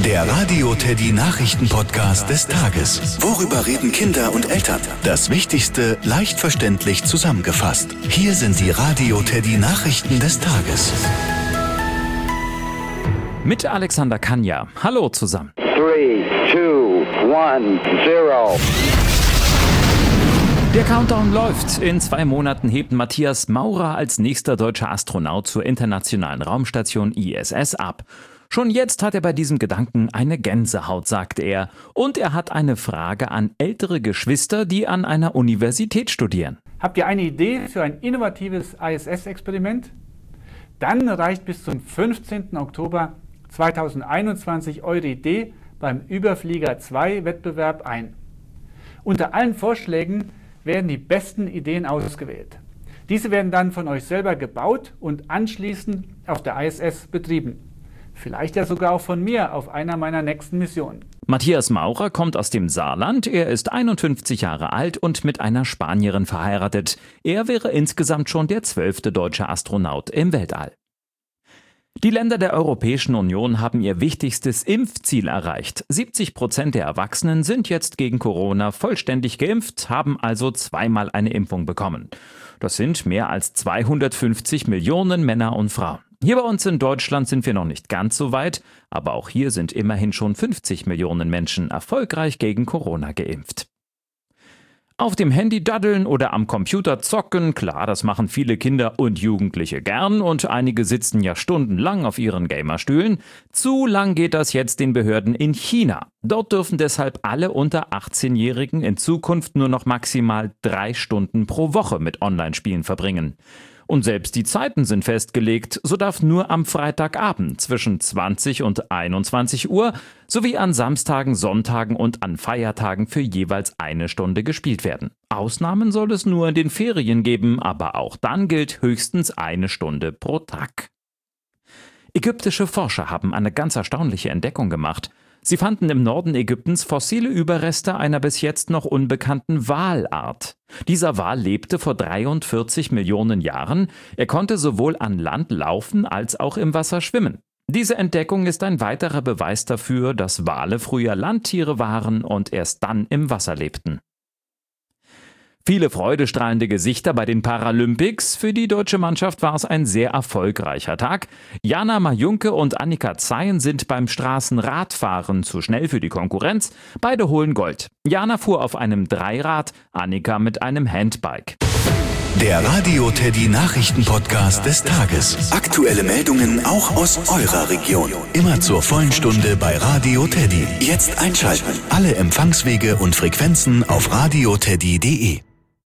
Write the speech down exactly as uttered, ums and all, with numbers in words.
Der Radio Teddy Nachrichten-Podcast des Tages. Worüber reden Kinder und Eltern? Das Wichtigste leicht verständlich zusammengefasst. Hier sind die Radio Teddy Nachrichten des Tages. Mit Alexander Kanja. Hallo zusammen. Three, two, one, zero. Der Countdown läuft. In zwei Monaten hebt Matthias Maurer als nächster deutscher Astronaut zur internationalen Raumstation I S S ab. Schon jetzt hat er bei diesem Gedanken eine Gänsehaut, sagt er. Und er hat eine Frage an ältere Geschwister, die an einer Universität studieren. Habt ihr eine Idee für ein innovatives I S S-Experiment? Dann reicht bis zum fünfzehnten Oktober zweitausendeinundzwanzig eure Idee beim Überflieger zwei Wettbewerb ein. Unter allen Vorschlägen werden die besten Ideen ausgewählt. Diese werden dann von euch selber gebaut und anschließend auf der I S S betrieben. Vielleicht ja sogar auch von mir auf einer meiner nächsten Missionen. Matthias Maurer kommt aus dem Saarland. Er ist einundfünfzig Jahre alt und mit einer Spanierin verheiratet. Er wäre insgesamt schon der zwölfte deutsche Astronaut im Weltall. Die Länder der Europäischen Union haben ihr wichtigstes Impfziel erreicht. siebzig Prozent der Erwachsenen sind jetzt gegen Corona vollständig geimpft, haben also zweimal eine Impfung bekommen. Das sind mehr als zweihundertfünfzig Millionen Männer und Frauen. Hier bei uns in Deutschland sind wir noch nicht ganz so weit, aber auch hier sind immerhin schon fünfzig Millionen Menschen erfolgreich gegen Corona geimpft. Auf dem Handy daddeln oder am Computer zocken, klar, das machen viele Kinder und Jugendliche gern und einige sitzen ja stundenlang auf ihren Gamerstühlen. Zu lang geht das jetzt den Behörden in China. Dort dürfen deshalb alle unter achtzehnjährigen in Zukunft nur noch maximal drei Stunden pro Woche mit Online-Spielen verbringen. Und selbst die Zeiten sind festgelegt, so darf nur am Freitagabend zwischen zwanzig und einundzwanzig Uhr sowie an Samstagen, Sonntagen und an Feiertagen für jeweils eine Stunde gespielt werden. Ausnahmen soll es nur in den Ferien geben, aber auch dann gilt höchstens eine Stunde pro Tag. Ägyptische Forscher haben eine ganz erstaunliche Entdeckung gemacht. Sie fanden im Norden Ägyptens fossile Überreste einer bis jetzt noch unbekannten Walart. Dieser Wal lebte vor dreiundvierzig Millionen Jahren. Er konnte sowohl an Land laufen als auch im Wasser schwimmen. Diese Entdeckung ist ein weiterer Beweis dafür, dass Wale früher Landtiere waren und erst dann im Wasser lebten. Viele freudestrahlende Gesichter bei den Paralympics. Für die deutsche Mannschaft war es ein sehr erfolgreicher Tag. Jana Majunke und Annika Zeyen sind beim Straßenradfahren zu schnell für die Konkurrenz. Beide holen Gold. Jana fuhr auf einem Dreirad, Annika mit einem Handbike. Der Radio Teddy Nachrichten-Podcast des Tages. Aktuelle Meldungen auch aus eurer Region. Immer zur vollen Stunde bei Radio Teddy. Jetzt einschalten. Alle Empfangswege und Frequenzen auf radioteddy punkt de.